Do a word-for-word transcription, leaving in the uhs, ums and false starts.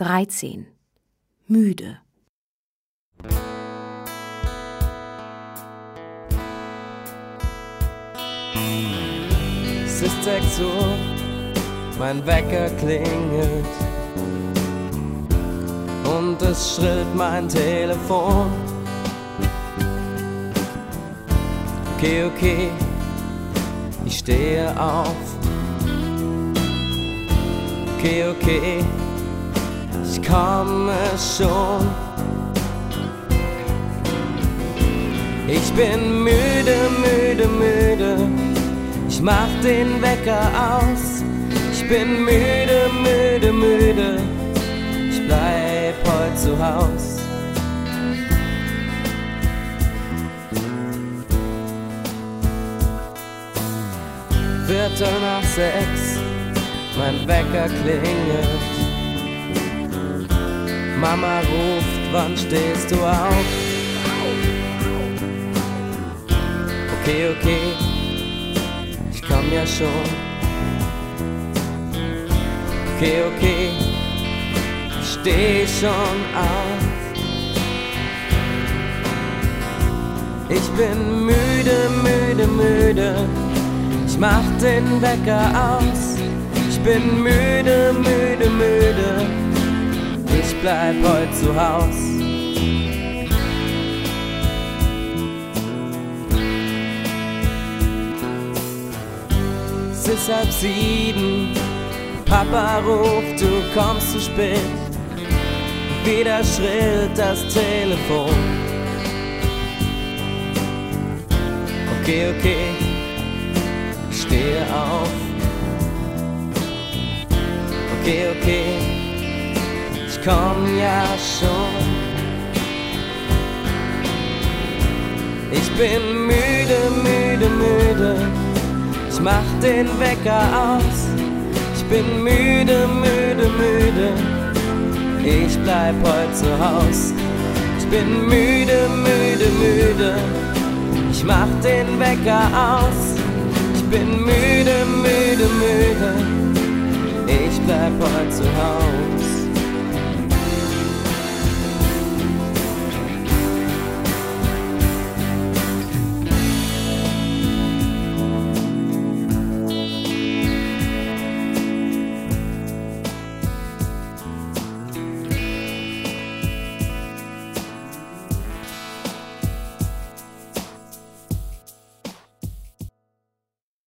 dreizehn. Müde. Es ist sechs Uhr, mein Wecker klingelt und es schrillt mein Telefon. Okay, okay, ich stehe auf. Okay, okay, ich komme schon. Ich bin müde, müde, müde. Ich mach den Wecker aus. Ich bin müde, müde, müde. Ich bleib heute zu Haus. Viertel nach sechs, mein Wecker klingelt. Mama ruft, wann stehst du auf? Okay, okay, ich komm ja schon. Okay, okay, ich steh schon auf. Ich bin müde, müde, müde. Ich mach den Wecker aus. Ich bin müde, müde, müde. Ich bleib heute zu Haus. Es ist halb sieben. Papa ruft, du kommst zu spät. Wieder schrillt das Telefon. Okay, okay, ich stehe auf. Okay, okay, ich komm ja schon. Ich bin müde, müde, müde. Ich mach den Wecker aus. Ich bin müde, müde, müde. Ich bleib heute zu Haus. Ich bin müde, müde, müde. Ich mach den Wecker aus. Ich bin müde, müde, müde.